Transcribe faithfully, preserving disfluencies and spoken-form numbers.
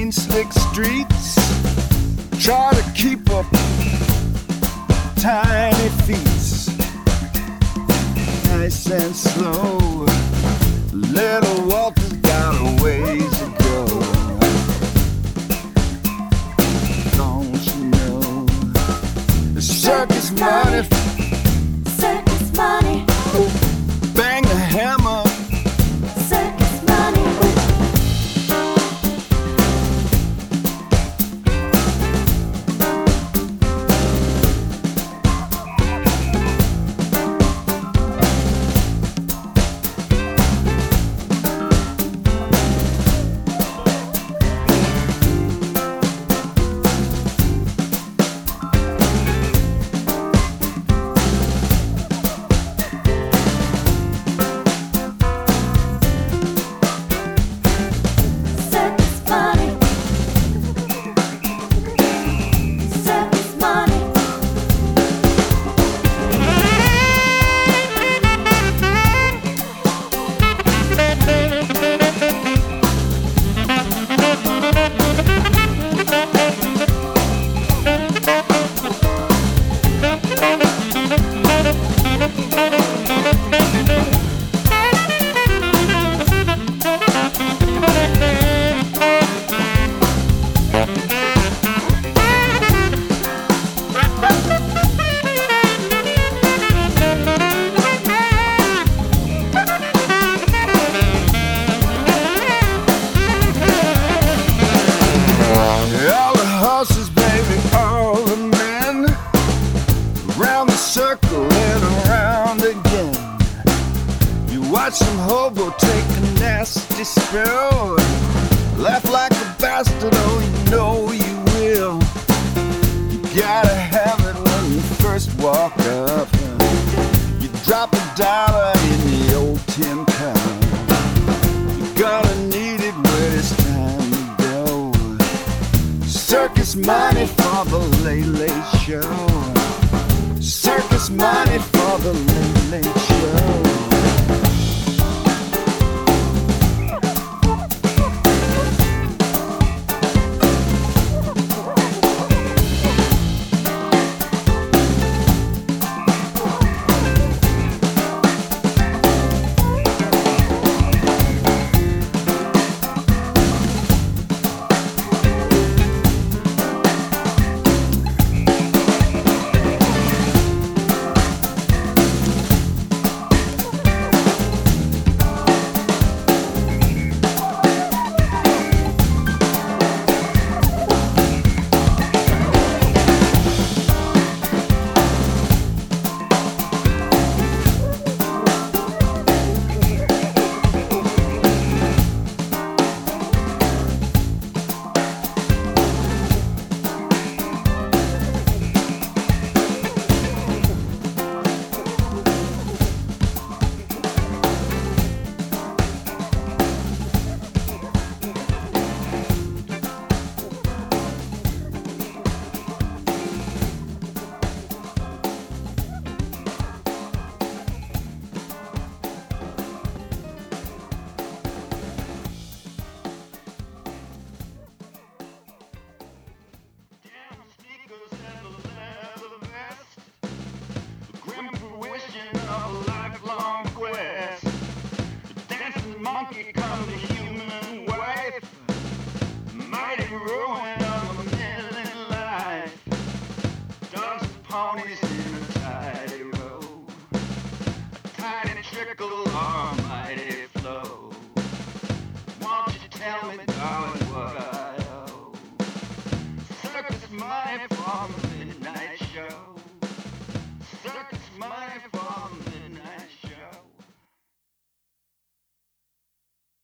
clean, slick streets. Try to keep up tiny feet, nice and slow. Little Walter's got a ways to go. Don't you know the circus money, circus money, bang the hammer, circus money. Circle and around again. You watch some hobo take a nasty spill, laugh like a bastard, oh you know you will. You gotta have it when you first walk up. You drop a dollar in the old tin can. You're gonna need it when it's time to go. Circus money for the Late Late Show. Circus money for the Late Late Show. Monkey come to human wife, mighty ruin of a million life. Dogs and ponies in a tidy road, a tiny trickle or a mighty flow. Won't you tell me?